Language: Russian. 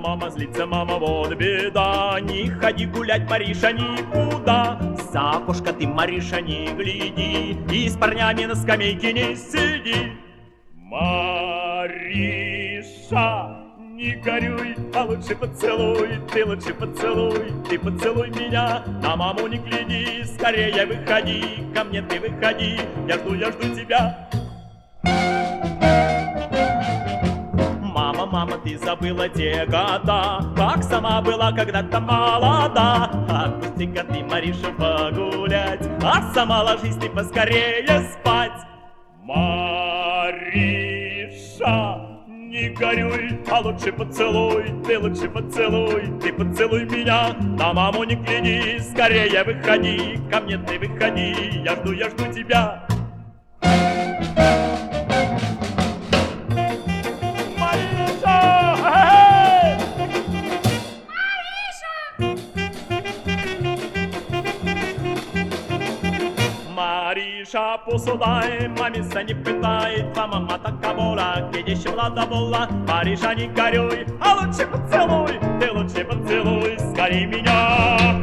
злится мама, вот беда. Не ходи гулять, Мариша, никуда. За окошко ты, Мариша, не гляди, и с парнями на скамейке не сиди. Мариша, не горюй, а лучше поцелуй, ты лучше поцелуй, ты поцелуй меня. На маму не гляди, скорее выходи, ко мне ты выходи, я жду тебя. Мама, мама, ты забыла те года, как сама была когда-то молода. Отпусти-ка ты, Мариша, погулять, а сама ложись ты поскорее спать. Мариша, не горюй, а лучше поцелуй, ты лучше поцелуй, ты поцелуй меня. На маму не гляди, скорее выходи, ко мне ты выходи, я жду тебя. Мариша, посудай, мамиса не питает, а мама така воля, где ще влада вола. Мариша, не горюй, а лучше поцелуй, ты лучше поцелуй, скорей меня.